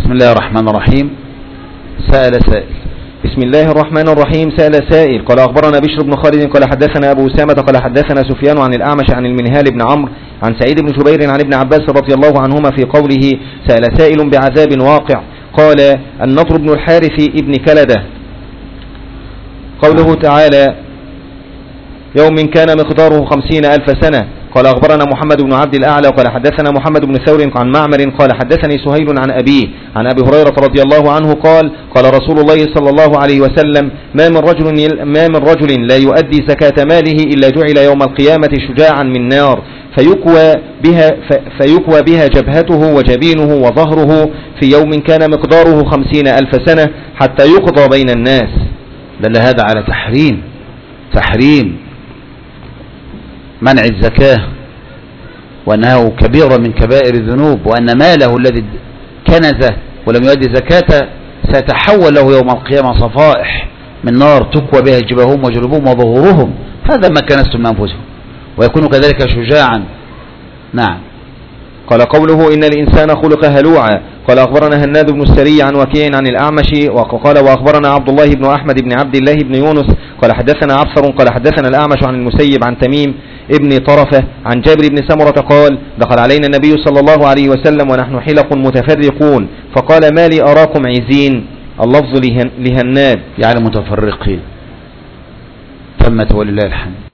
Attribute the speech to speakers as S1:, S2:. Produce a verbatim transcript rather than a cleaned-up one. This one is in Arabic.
S1: بسم الله الرحمن الرحيم. سأل سائل.
S2: بسم الله الرحمن الرحيم. سأل سائل قال أخبرنا بشر بن خالد قال حدثنا أبو أسامة قال حدثنا سفيان عن الأعمش عن المنهال بن عمرو عن سعيد بن جبير عن ابن عباس رضي الله عنهما في قوله سأل سائل بعذاب واقع. قال النضر بن الحارث ابن كلدة قوله تعالى يوم كان مقداره خمسين ألف سنة. قال أخبرنا محمد بن عبد الأعلى قال حدثنا محمد بن ثور عن معمر قال حدثني سهيل عن أبيه عن أبي هريرة رضي الله عنه قال قال رسول الله صلى الله عليه وسلم ما من رجل ما من رجل لا يؤدي زكاة ماله إلا جعل يوم القيامة شجاعا من نار فيكوى بها فيكوى بها جبهته وجبينه وظهره في يوم كان مقداره خمسين ألف سنة حتى يقضى بين الناس.
S1: دل هذا على تحريم تحريم منع الزكاة، وأنه كبيرة من كبائر الذنوب، وأن ماله الذي كنزه ولم يؤدي زكاة سيتحول له يوم القيامة صفائح من نار تكوى بها جباههم وجلبهم وظهورهم. هذا ما كنزتم من أنفسهم، ويكون كذلك شجاعا. نعم.
S2: قال قوله إن الإنسان خلق هلوعا. قال أخبرنا هناد بن السري عن وكيع عن الأعمش وقال وأخبرنا عبد الله بن أحمد بن عبد الله بن يونس قال حدثنا عبثر قال حدثنا الأعمش عن المسيب عن تميم ابن طرفة عن جابر بن سمرة قال دخل علينا النبي صلى الله عليه وسلم ونحن حلق متفرقون فقال ما لي أراكم عزين. اللفظ لهناد
S1: يعني متفرقين. تمت ولله الحمد.